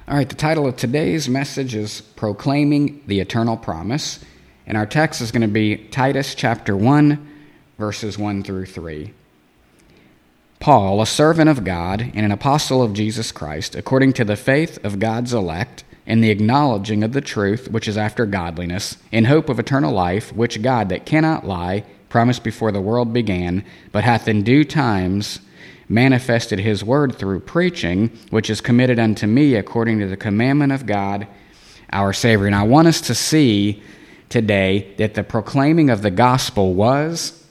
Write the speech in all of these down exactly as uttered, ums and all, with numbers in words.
All right, the title of today's message is Proclaiming the Eternal Promise, and our text is going to be Titus chapter one, verses one through three. Paul, a servant of God and an apostle of Jesus Christ, according to the faith of God's elect, and the acknowledging of the truth which is after godliness, in hope of eternal life, which God that cannot lie promised before the world began, but hath in due times manifested his word through preaching, which is committed unto me according to the commandment of God our Savior. And I want us to see today that the proclaiming of the gospel was,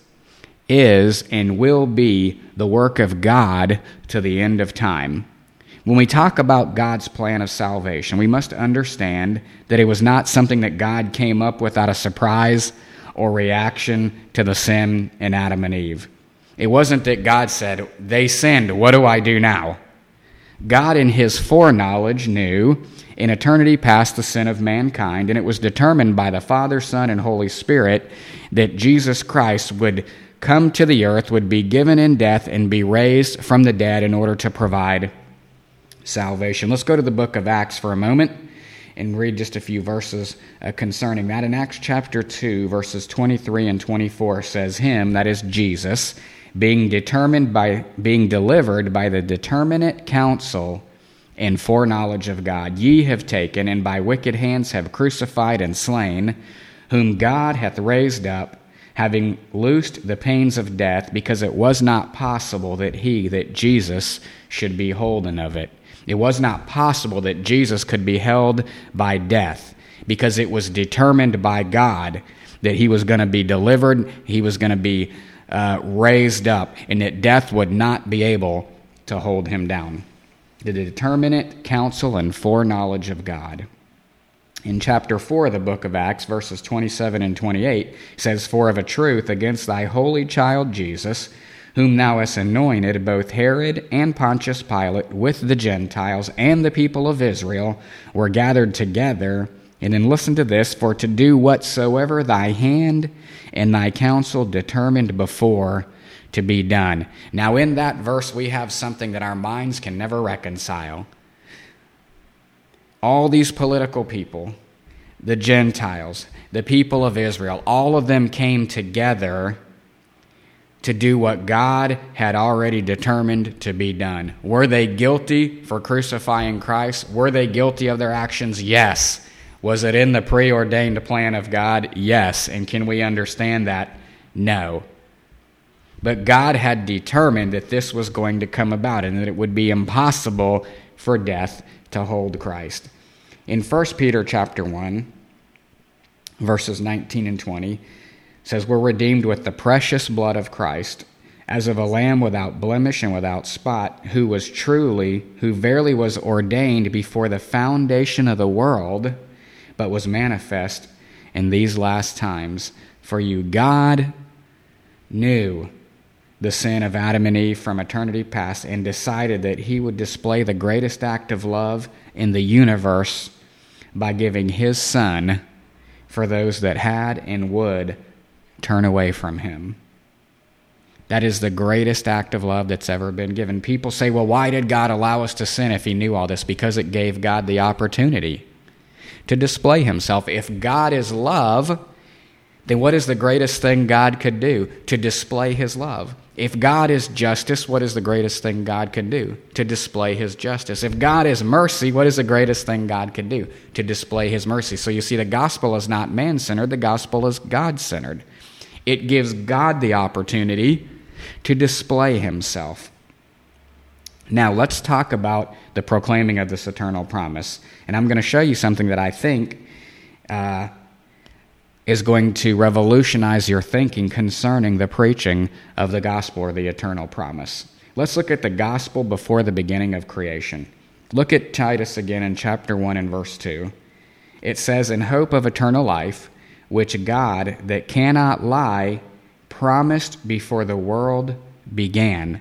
is, and will be the work of God to the end of time. When we talk about God's plan of salvation, we must understand that it was not something that God came up with out of surprise or reaction to the sin in Adam and Eve. It wasn't that God said, they sinned, what do I do now? God in his foreknowledge knew in eternity past the sin of mankind, and it was determined by the Father, Son, and Holy Spirit that Jesus Christ would come to the earth, would be given in death, and be raised from the dead in order to provide salvation. Let's go to the book of Acts for a moment and read just a few verses uh, concerning that. In Acts chapter two, verses twenty-three and twenty-four says, him, that is Jesus, being determined by being delivered by the determinate counsel and foreknowledge of God, ye have taken, and by wicked hands have crucified and slain, whom God hath raised up, having loosed the pains of death, because it was not possible that he, that Jesus, should be holden of it. It was not possible that Jesus could be held by death, because it was determined by God that he was going to be delivered, he was going to be uh, raised up, and that death would not be able to hold him down. The determinate counsel and foreknowledge of God. In chapter four of the book of Acts, verses twenty-seven and twenty-eight, says, for of a truth against thy holy child Jesus, whom thou hast anointed, both Herod and Pontius Pilate with the Gentiles and the people of Israel were gathered together. And then listen to this, for to do whatsoever thy hand and thy counsel determined before to be done. Now in that verse we have something that our minds can never reconcile. All these political people, the Gentiles, the people of Israel, all of them came together to do what God had already determined to be done. Were they guilty for crucifying Christ? Were they guilty of their actions? Yes. Was it in the preordained plan of God? Yes. And can we understand that? No. But God had determined that this was going to come about and that it would be impossible for death to hold Christ. In First Peter chapter one, verses nineteen and twenty, says, we're redeemed with the precious blood of Christ, as of a lamb without blemish and without spot, who was truly, who verily was ordained before the foundation of the world, but was manifest in these last times. For you, God knew the sin of Adam and Eve from eternity past, and decided that he would display the greatest act of love in the universe by giving his Son for those that had and would turn away from him. That is the greatest act of love that's ever been given. People say, well, why did God allow us to sin if he knew all this? Because it gave God the opportunity to display himself. If God is love, then what is the greatest thing God could do? To display his love. If God is justice, what is the greatest thing God could do? To display his justice. If God is mercy, what is the greatest thing God could do? To display his mercy. So you see, the gospel is not man-centered, the gospel is God-centered. It gives God the opportunity to display himself. Now, let's talk about the proclaiming of this eternal promise. And I'm going to show you something that I think uh, is going to revolutionize your thinking concerning the preaching of the gospel or the eternal promise. Let's look at the gospel before the beginning of creation. Look at Titus again in chapter one and verse two. It says, in hope of eternal life, which God, that cannot lie, promised before the world began.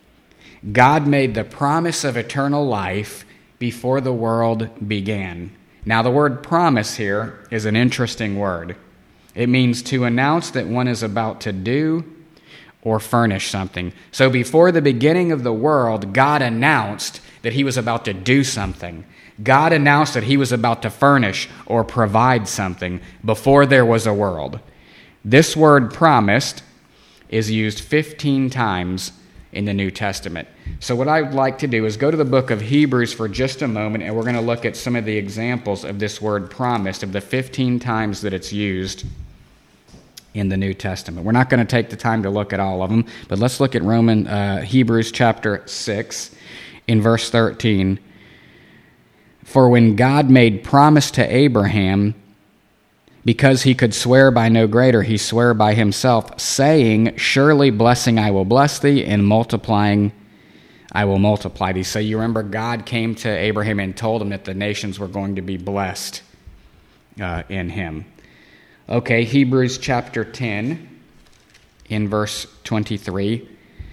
God made the promise of eternal life before the world began. Now, the word promise here is an interesting word. It means to announce that one is about to do or furnish something. So before the beginning of the world, God announced that he was about to do something. God announced that he was about to furnish or provide something before there was a world. This word promised is used fifteen times in the New Testament. So what I'd like to do is go to the book of Hebrews for just a moment, and we're going to look at some of the examples of this word promised, of the fifteen times that it's used in the New Testament. We're not going to take the time to look at all of them, but let's look at Roman uh, Hebrews chapter six in verse thirteen. For when God made promise to Abraham, because he could swear by no greater, he swore by himself, saying, surely blessing I will bless thee, and multiplying I will multiply thee. So you remember God came to Abraham and told him that the nations were going to be blessed uh, in him. Okay, Hebrews chapter ten, in verse twenty-three.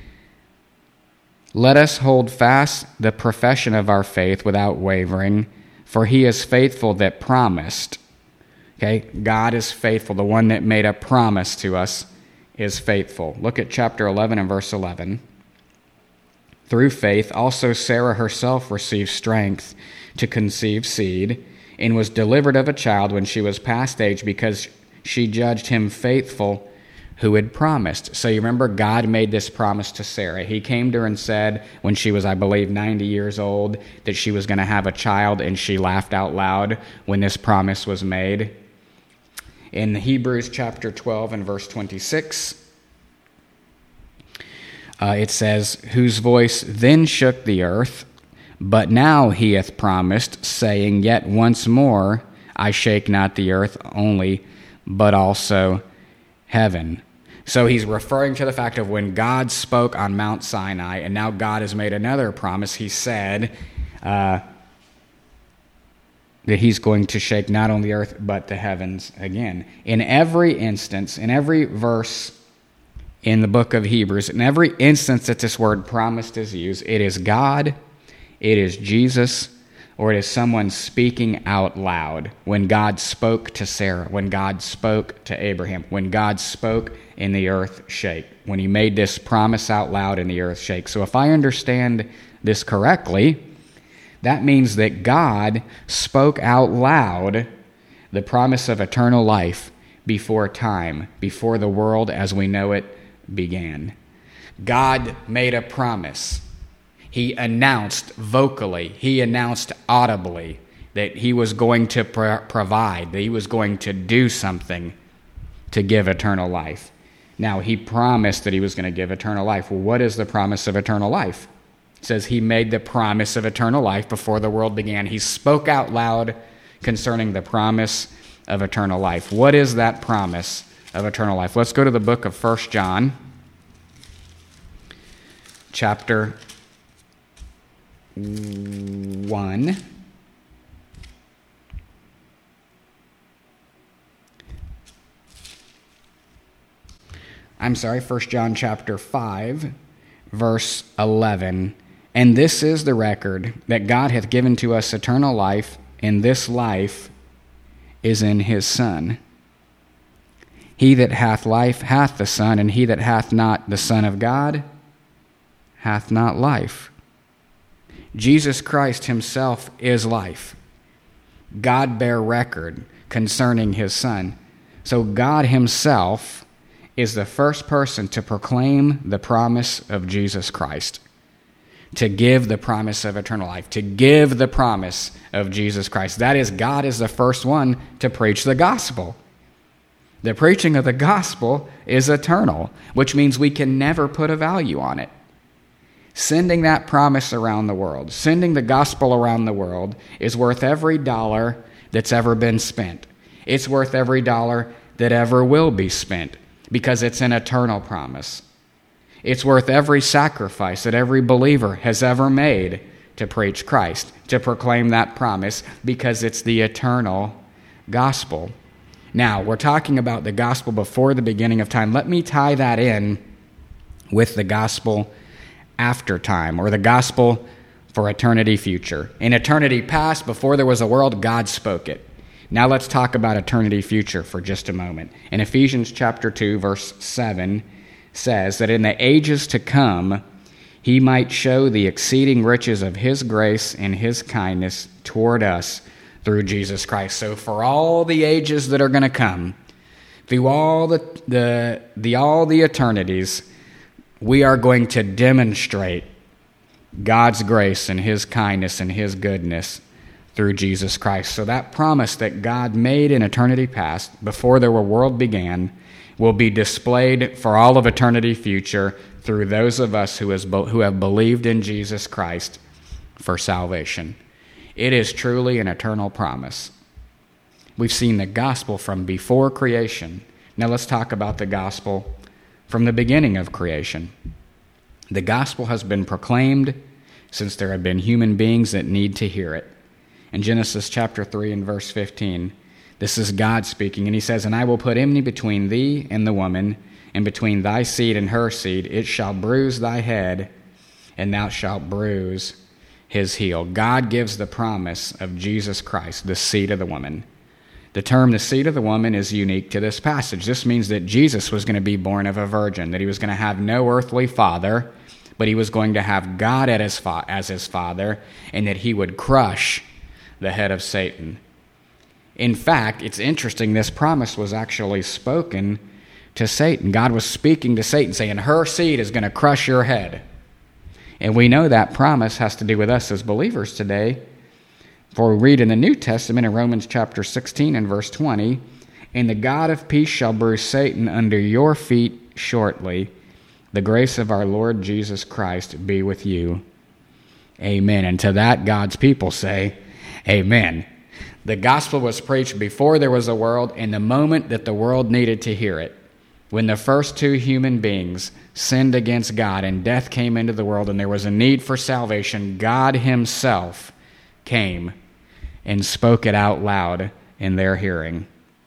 Let us hold fast the profession of our faith without wavering, for he is faithful that promised. Okay, God is faithful. The one that made a promise to us is faithful. Look at chapter eleven and verse eleven. Through faith, also Sarah herself received strength to conceive seed, and was delivered of a child when she was past age, because she judged him faithful who had promised. So you remember God made this promise to Sarah. He came to her and said, when she was, I believe, ninety years old, that she was going to have a child, and she laughed out loud when this promise was made. In Hebrews chapter twelve and verse twenty-six, uh, it says, whose voice then shook the earth, but now he hath promised, saying, yet once more I shake not the earth only, but also heaven. So he's referring to the fact of when God spoke on Mount Sinai, and now God has made another promise. He said uh, that he's going to shake not only the earth, but the heavens again. In every instance, in every verse in the book of Hebrews, in every instance that this word promised is used, it is God, it is Jesus, or it is someone speaking out loud. When God spoke to Sarah, when God spoke to Abraham, when God spoke and the earth shake, when he made this promise out loud and the earth shake. So if I understand this correctly, that means that God spoke out loud the promise of eternal life before time, before the world as we know it began. God made a promise. He announced vocally, he announced audibly that he was going to pro- provide, that he was going to do something to give eternal life. Now, he promised that he was going to give eternal life. Well, what is the promise of eternal life? It says he made the promise of eternal life before the world began. He spoke out loud concerning the promise of eternal life. What is that promise of eternal life? Let's go to the book of First John, chapter one. I'm sorry, First John chapter five, verse eleven. And this is the record, that God hath given to us eternal life, and this life is in his Son. He that hath life hath the Son, and he that hath not the Son of God hath not life. Jesus Christ himself is life. God bare record concerning his Son. So God himself is the first person to proclaim the promise of Jesus Christ, to give the promise of eternal life, to give the promise of Jesus Christ. That is, God is the first one to preach the gospel. The preaching of the gospel is eternal, which means we can never put a value on it. Sending that promise around the world, sending the gospel around the world, is worth every dollar that's ever been spent. It's worth every dollar that ever will be spent, because it's an eternal promise. It's worth every sacrifice that every believer has ever made to preach Christ, to proclaim that promise, because it's the eternal gospel. Now, we're talking about the gospel before the beginning of time. Let me tie that in with the gospel after time, or the gospel for eternity future. In eternity past, before there was a world, God spoke it. Now let's talk about eternity future for just a moment. In Ephesians chapter two, verse seven, says that in the ages to come, he he might show the exceeding riches of his grace and his kindness toward us through Jesus Christ. So for all the ages that are going to come, through all the, the, the all the eternities, we are going to demonstrate God's grace and his kindness and his goodness through Jesus Christ. So that promise that God made in eternity past, before the world began, will be displayed for all of eternity future through those of us who, has, who have believed in Jesus Christ for salvation. It is truly an eternal promise. We've seen the gospel from before creation. Now let's talk about the gospel from the beginning of creation. The gospel has been proclaimed since there have been human beings that need to hear it. In Genesis chapter three and verse fifteen, this is God speaking, and he says, "And I will put enmity between thee and the woman, and between thy seed and her seed. It shall bruise thy head, and thou shalt bruise his heel." God gives the promise of Jesus Christ, the seed of the woman. The term the seed of the woman is unique to this passage. This means that Jesus was going to be born of a virgin, that he was going to have no earthly father, but he was going to have God as his, fa- as his father, and that he would crush the head of Satan. In fact, it's interesting, this promise was actually spoken to Satan. God was speaking to Satan, saying, her seed is going to crush your head. And we know that promise has to do with us as believers today. For we read in the New Testament in Romans chapter sixteen and verse twenty, "And the God of peace shall bruise Satan under your feet shortly. The grace of our Lord Jesus Christ be with you." Amen. And to that God's people say, amen. The gospel was preached before there was a world, in the moment that the world needed to hear it. When the first two human beings sinned against God and death came into the world and there was a need for salvation, God himself came and spoke it out loud in their hearing.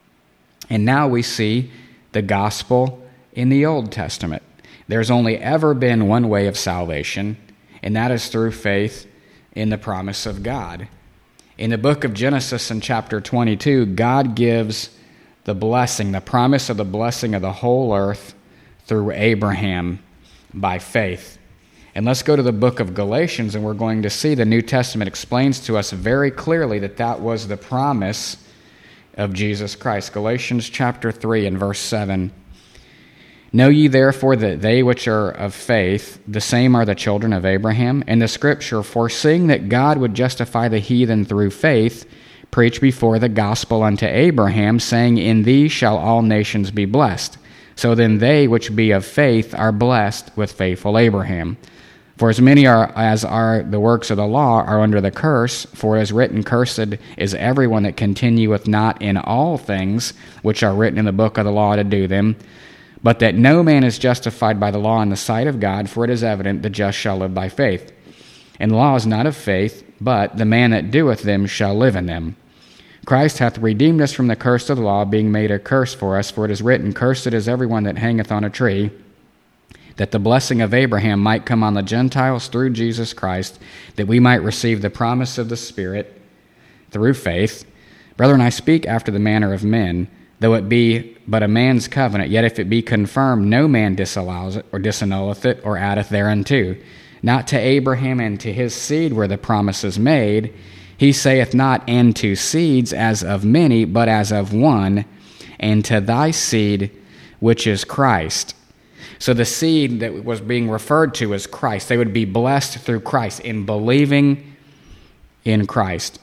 And now we see the gospel in the Old Testament. There's only ever been one way of salvation, and that is through faith in the promise of God. In the book of Genesis in chapter twenty-two, God gives the blessing, the promise of the blessing of the whole earth through Abraham by faith. And let's go to the book of Galatians, and we're going to see the New Testament explains to us very clearly that that was the promise of Jesus Christ. Galatians chapter three and verse seven. "Know ye therefore that they which are of faith, the same are the children of Abraham? And the scripture, foreseeing that God would justify the heathen through faith, preached before the gospel unto Abraham, saying, In thee shall all nations be blessed. So then they which be of faith are blessed with faithful Abraham. For as many are as are the works of the law are under the curse, for it is written, Cursed is everyone that continueth not in all things which are written in the book of the law to do them. But that no man is justified by the law in the sight of God, for it is evident the just shall live by faith. And the law is not of faith, but the man that doeth them shall live in them. Christ hath redeemed us from the curse of the law, being made a curse for us, for it is written, Cursed is everyone that hangeth on a tree, that the blessing of Abraham might come on the Gentiles through Jesus Christ, that we might receive the promise of the Spirit through faith. Brethren, I speak after the manner of men, though it be but a man's covenant, yet if it be confirmed, no man disallows it, or disannulleth it, or addeth thereunto. Not to Abraham and to his seed were the promises made. He saith not, and to seeds as of many, but as of one, and to thy seed, which is Christ. So the seed that was being referred to as Christ. They would be blessed through Christ, in believing in Christ.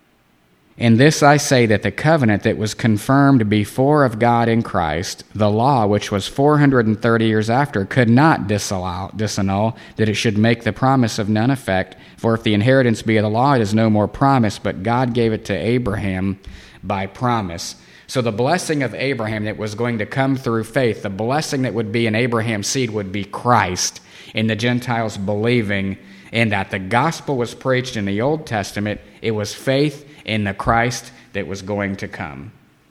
In this I say that the covenant that was confirmed before of God in Christ, the law which was four hundred thirty years after, could not disallow, disannul, that it should make the promise of none effect. For if the inheritance be of the law, it is no more promise, but God gave it to Abraham by promise. So the blessing of Abraham that was going to come through faith, the blessing that would be in Abraham's seed would be Christ, in the Gentiles believing in that. The gospel was preached in the Old Testament. It was faith in the Christ that was going to come.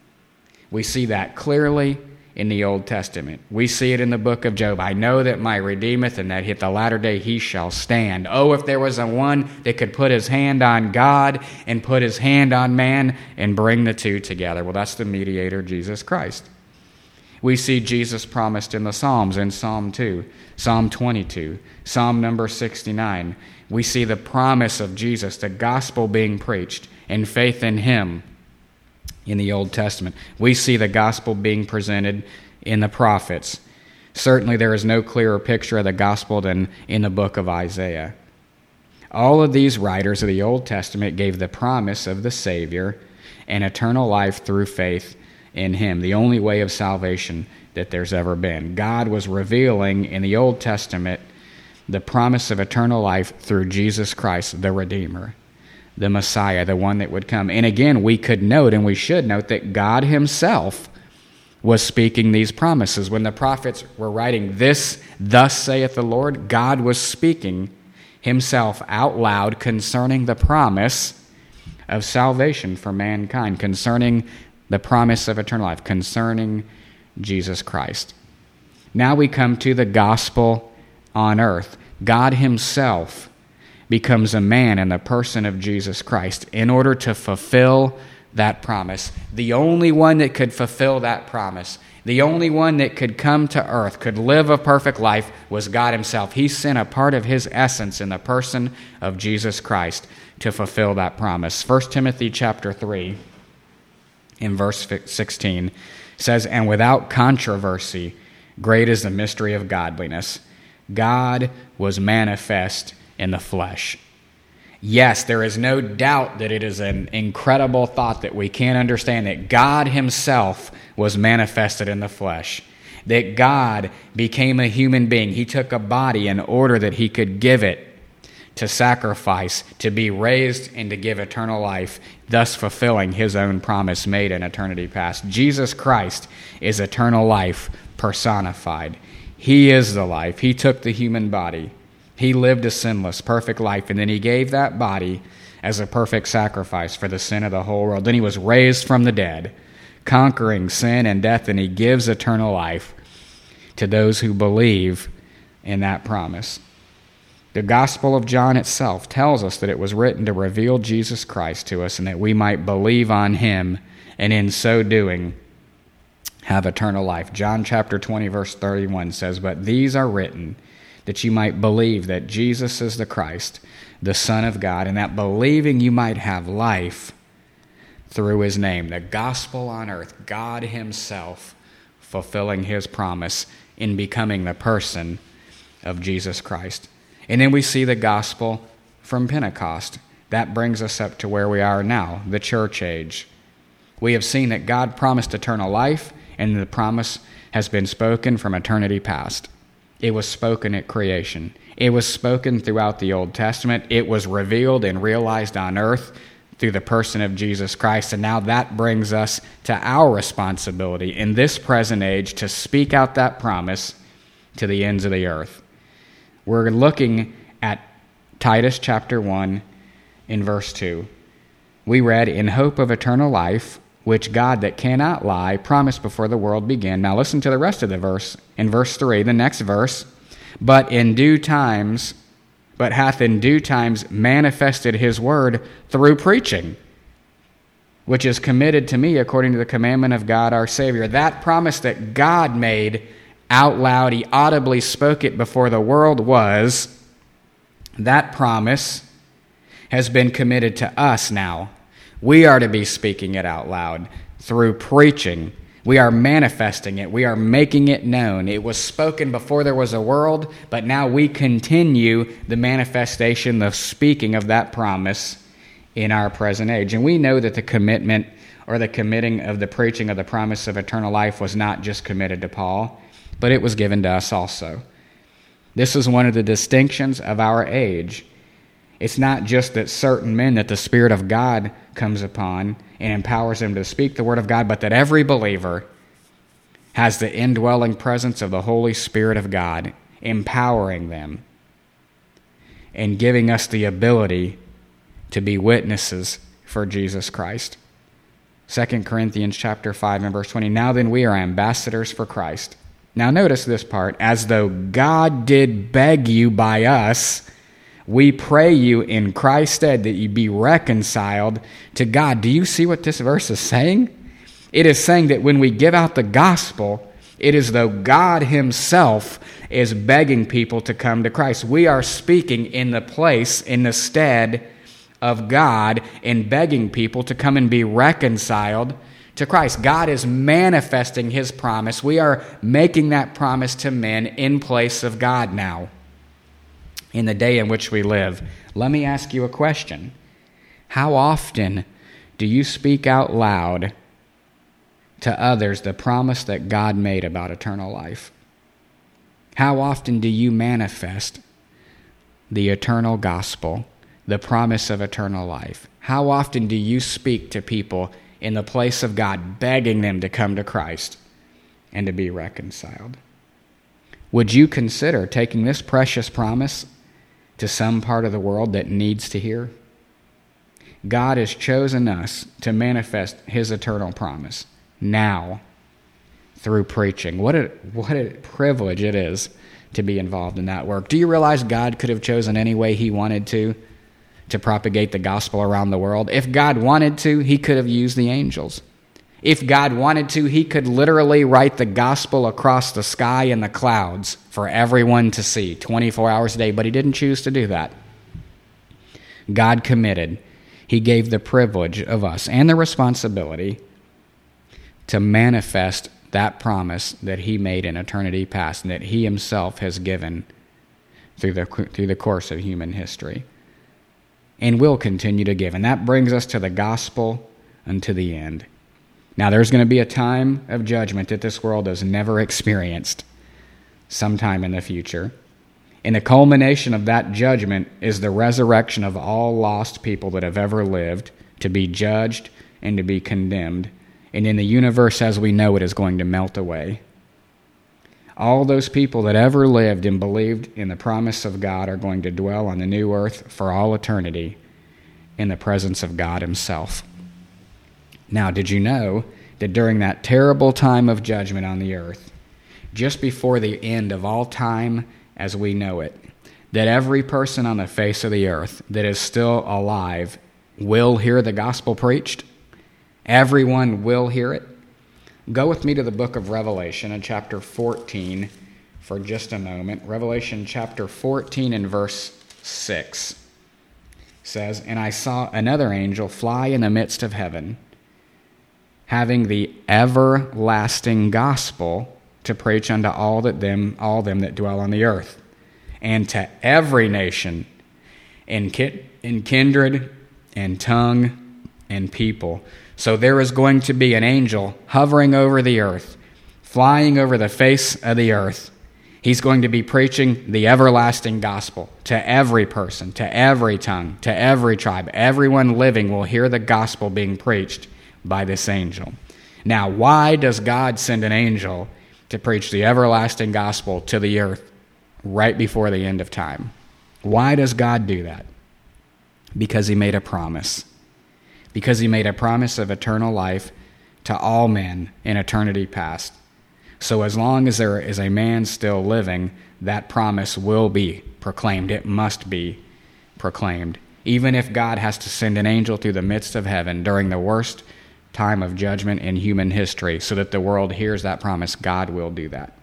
We see that clearly in the Old Testament. We see it in the book of Job. I know that my redeemeth, and that at the latter day he shall stand. Oh, if there was a one that could put his hand on God and put his hand on man and bring the two together. Well, that's the mediator, Jesus Christ. We see Jesus promised in the Psalms, in Psalm two, Psalm twenty-two, Psalm number sixty-nine. We see the promise of Jesus, the gospel being preached, and faith in him in the Old Testament. We see the gospel being presented in the prophets. Certainly there is no clearer picture of the gospel than in the book of Isaiah. All of these writers of the Old Testament gave the promise of the Savior and eternal life through faith in him, the only way of salvation that there's ever been. God was revealing in the Old Testament the promise of eternal life through Jesus Christ, the Redeemer, the Messiah, the one that would come. And again, we could note, and we should note, that God himself was speaking these promises. When the prophets were writing this, thus saith the Lord, God was speaking himself out loud concerning the promise of salvation for mankind, concerning the promise of eternal life, concerning Jesus Christ. Now we come to the gospel on earth. God himself becomes a man in the person of Jesus Christ in order to fulfill that promise. The only one that could fulfill that promise, the only one that could come to earth, could live a perfect life, was God himself. He sent a part of his essence in the person of Jesus Christ to fulfill that promise. First Timothy chapter three, in verse sixteen, says, "And without controversy, great is the mystery of godliness. God was manifest in the flesh." Yes, there is no doubt that it is an incredible thought that we can't understand, that God himself was manifested in the flesh, that God became a human being. He took a body in order that he could give it to sacrifice, to be raised, and to give eternal life, thus fulfilling his own promise made in eternity past. Jesus Christ is eternal life personified. He is the life. He took the human body. He lived a sinless, perfect life, and then he gave that body as a perfect sacrifice for the sin of the whole world. Then he was raised from the dead, conquering sin and death, and he gives eternal life to those who believe in that promise. The Gospel of John itself tells us that it was written to reveal Jesus Christ to us and that we might believe on him, and in so doing have eternal life. John chapter twenty, verse thirty-one says, "But these are written that you might believe that Jesus is the Christ, the Son of God, and that believing you might have life through his name." The gospel on earth, God himself fulfilling his promise in becoming the person of Jesus Christ. And then we see the gospel from Pentecost. That brings us up to where we are now, the church age. We have seen that God promised eternal life, and the promise has been spoken from eternity past. It was spoken at creation. It was spoken throughout the Old Testament. It was revealed and realized on earth through the person of Jesus Christ. And now that brings us to our responsibility in this present age to speak out that promise to the ends of the earth. We're looking at Titus chapter one in verse two. We read, "In hope of eternal life, which God that cannot lie promised before the world began." Now listen to the rest of the verse. In verse three, the next verse, "But in due times, but hath in due times manifested his word through preaching, which is committed to me according to the commandment of God our Savior." That promise that God made out loud, he audibly spoke it before the world was, that promise has been committed to us now. We are to be speaking it out loud through preaching. We are manifesting it. We are making it known. It was spoken before there was a world, but now we continue the manifestation, the speaking of that promise in our present age. And we know that the commitment or the committing of the preaching of the promise of eternal life was not just committed to Paul, but it was given to us also. This is one of the distinctions of our age. It's not just that certain men, that the Spirit of God comes upon and empowers them to speak the Word of God, but that every believer has the indwelling presence of the Holy Spirit of God, empowering them and giving us the ability to be witnesses for Jesus Christ. Second Corinthians chapter five and verse twenty, "Now then we are ambassadors for Christ." Now notice this part, "As though God did beg you by us, we pray you in Christ's stead that you be reconciled to God." Do you see what this verse is saying? It is saying that when we give out the gospel, It is though God himself is begging people to come to Christ. We are speaking in the place, in the stead of God, and begging people to come and be reconciled to Christ. God is manifesting his promise. We are making that promise to men in place of God now, in the day in which we live. Let me ask you a question. How often do you speak out loud to others the promise that God made about eternal life? How often do you manifest the eternal gospel, the promise of eternal life? How often do you speak to people in the place of God, begging them to come to Christ and to be reconciled? Would you consider taking this precious promise to some part of the world that needs to hear? God has chosen us to manifest his eternal promise now through preaching. What a, what a privilege it is to be involved in that work. Do you realize God could have chosen any way he wanted to to propagate the gospel around the world? If God wanted to, he could have used the angels. If God wanted to, he could literally write the gospel across the sky and the clouds for everyone to see twenty-four hours a day, but he didn't choose to do that. God committed. He gave the privilege of us and the responsibility to manifest that promise that he made in eternity past and that he himself has given through the, through the course of human history and will continue to give. And that brings us to the gospel unto the end. Now, there's going to be a time of judgment that this world has never experienced sometime in the future. And the culmination of that judgment is the resurrection of all lost people that have ever lived, to be judged and to be condemned. And in the universe as we know it is going to melt away. All those people that ever lived and believed in the promise of God are going to dwell on the new earth for all eternity in the presence of God himself. Now, did you know that during that terrible time of judgment on the earth, just before the end of all time as we know it, that every person on the face of the earth that is still alive will hear the gospel preached? Everyone will hear it. Go with me to the book of Revelation in chapter fourteen for just a moment. Revelation chapter fourteen and verse six says, "And I saw another angel fly in the midst of heaven, having the everlasting gospel to preach unto all that them all them that dwell on the earth, and to every nation, and ki- and kindred, and tongue, and people." So there is going to be an angel hovering over the earth, flying over the face of the earth. He's going to be preaching the everlasting gospel to every person, to every tongue, to every tribe. Everyone living will hear the gospel being preached by this angel. Now, why does God send an angel to preach the everlasting gospel to the earth right before the end of time? Why does God do that? Because he made a promise. Because he made a promise of eternal life to all men in eternity past. So as long as there is a man still living, that promise will be proclaimed. It must be proclaimed. Even if God has to send an angel through the midst of heaven during the worst time of judgment in human history so that the world hears that promise, God will do that.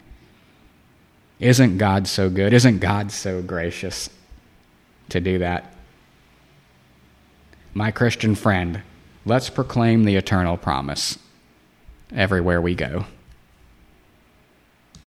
Isn't God so good? Isn't God so gracious to do that? My Christian friend, let's proclaim the eternal promise everywhere we go.